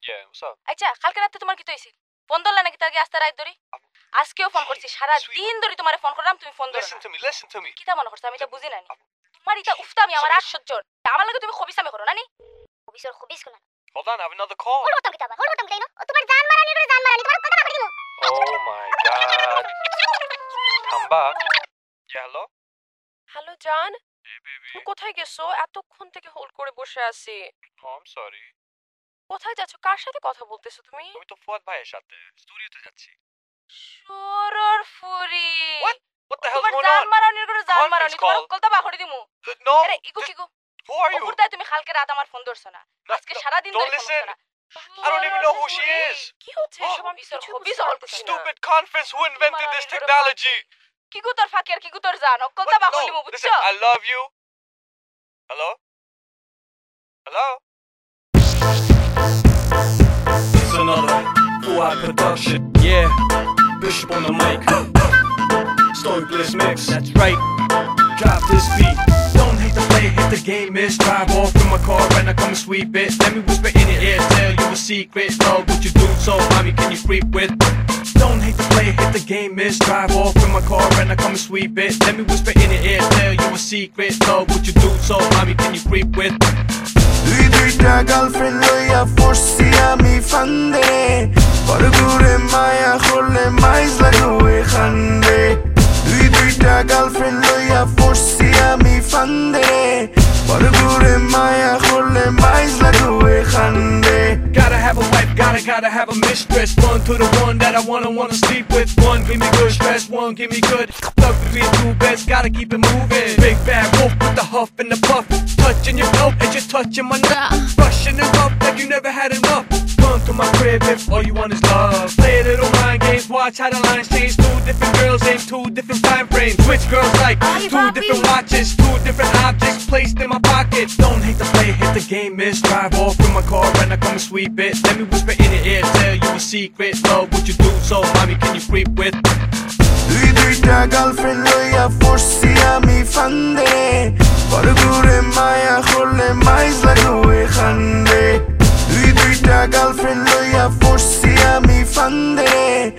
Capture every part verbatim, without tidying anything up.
Yeah, what's up? আচ্ছা কালকে রাতে তোমার কি হইছিল ফোন ধরলা নাকি তার আগে আস্তে রাত ধরে আজকেও ফোন করছি সারা দিন ধরে তোমারে ফোন করলাম তুমি ফোন ধরো Listen to me, listen to me. কিটা মনে করছ আমি এটা বুঝি না তোমার এটা উফতা আমি আমার আশ্চর্য আমার লাগে তুমি খবিসামি করো না নি খবিসর খবিস কোনা Hold on, I have another call. হল কথা কিটা হল কথা কিটা না তোমার জান মারানি করে জান মারানি তোমার কথা বাকি দিমু Oh my god. Come back. Yeah, hello? Hello জান Hey, baby. তুমি কোথায় গেছো এতক্ষণ থেকে হোল্ড করে বসে আছি Oh, I'm sorry. কোথায় যাচ্ছ কার সাথে কথা বলতেছো তুমি আমি তো ফুয়াদ ভাইয়ের সাথে স্টুডিওতে যাচ্ছি। শরর ফুরি What? What the hell's তোমার going জান on? মারানি করে জান Conference মারানি তোমার call. কথা বাকি দিমু Uh, No. আরে ইগো this- কিগো Who are you? ওপরটায় তুমি কালকে রাত আমার ফোন ধরছ না No, আজকে no, সারা দিন don't ধরে ফোন listen. করছ না I don't even know who she is. কি হচ্ছে Oh, এসব আমি বিসর কিছু খবিস বুঝতে হল পারতেছি না। Stupid conference. Who invented this Marani kore technology? কিগো তোর ফাকির কিগো তোর জান অকল তা What? বাকি No, দিমু listen, বুঝছো I love you. Hello? Hello? It's another full-out production. Yeah, Bishop on the mic. Story Bliss mix. That's right. Drop this beat. Don't hate the play, hit the game is. Drive off in my car and I come and sweep it. Let me whisper in your ear, tell you a secret. Love what you do, so mommy, can you creep with? Don't hate the play, hit the game is. Drive off in my car and I come and sweep it. Let me whisper in your ear, tell you a secret. Love what you do, so mommy, can you creep with? দুই দুইটা girlfriend লইয়া পড়ছি আমি ফান্দে পরগুরে মায়া করলে মাইজ লাগুয়ে খান্দে দুই দুইটা গার্লফ্রেন্ড লইয়া পড়ছি আমি ফান্দে পরগুরে মায়া করলে মাইজ লাগুয়ে খান্দে Gotta have a wife, gotta, gotta have a mistress. One to the one that I wanna, wanna sleep with. One give me good stress, one give me good love between two beds, gotta keep it moving. Big bad wolf with the huff and the puff. Touching your belt and just touching my nut. Brushing it up like you never had enough. Come to my crib if all you want is love. Play a little mind games, watch how the lines change. Two different girls aim two different time frames. Which girls like two different watches, two different objects placed in my pocket. Don't hate the play, hit the game is. Drive off in my car and I come and sweep it. Let me whisper in your ear, tell you a secret. Love what you do, so mommy, can you creep with? দুই দুইটা girlfriend লইয়া পড়ছি আমি ফান্দে পরগুরে মায়া করলে মাইজ লাগুয়ে খান্দে দুই দুইটা গার্লফ্রেন্ড লইয়া পড়ছি আমি ফান্দে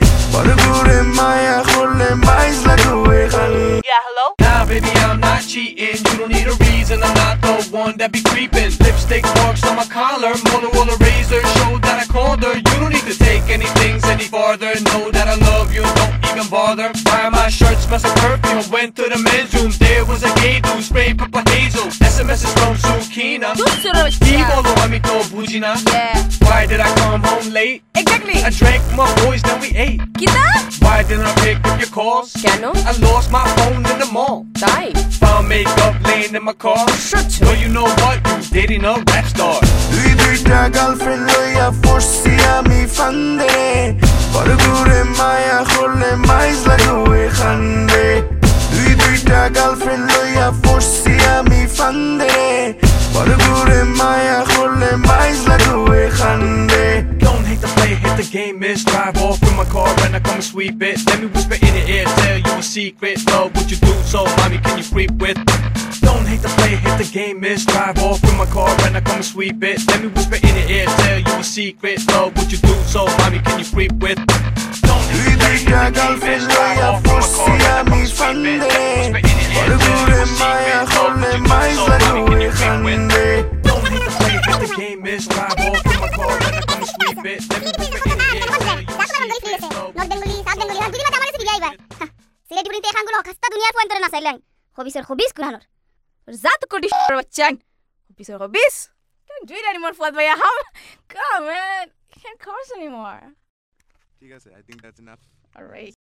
পরগুরে মায়া করলে মাইজ লাগুয়ে খান্দে ইয়া hello Nah, baby, I'm not cheating. You don't need a reason. I'm not the one that be creeping. Lipstick marks on my collar, Motorola razor show that I called her. You don't need to take anything any farther. Know that I love you, don't even bother. Why my shirt smells like perfume? Went to the men's room, there was a gay dude spraying Papa Hazel. S M S is from Sukina. Evil, let me go, Bujina. Yeah. Why did I come home late? Exactly. I drank with my boys, then we ate. কিটা Why didn't I pick up your calls? কেন I lost my phone in the mall. তাই Found makeup laying in my car. Well, you know what? You dating a rap star. দুই দুইটা girlfriend লইয়া পড়ছি আমি ফান্দে পরগুরে মায়া করলে মাইজ লাগুয়ে খান্দে দুই দুইটা গার্লফ্রেন্ড লইয়া পড়ছি আমি ফান্দে পরগুরে মায়া করলে মাইজ লাগুয়ে খান্দে Don't hate the play, hit the game is. Drive off in my car and I come and sweep it. Let me whisper in your ear, tell you a secret. Love what you do, so mommy, can you creep with? Don't hate the play, hit the game is. Drive off in my car and I come and sweep it. Let me whisper in your ear, tell you a secret. Love what you do, so mommy, can you creep with? Don't hate the play, hit the game is. Drive off in my car and I come and sweep it. Let me whisper in your ear, tell you a secret. Love what you do, so mommy, can you creep with? Don't hate the play, hit the game is. Drive off in my car and I come and sweep it. Let me whisper in your ear, tell you a secret. Love north Bengali south Bengali হ্যাঁ দুই মাঝে আমার দিবি আইবা সিলেটি বুড়িতে এখানগুলো খাস্তা দুনিয়ার point করে না চাইলেন খবিসের খবিস কুনানোর জাত কোটি বাচ্চান হবিস হবিস can't do it anymore Fuad bhaiya how come man can't curse anymore ঠিক আছে I think that's enough all right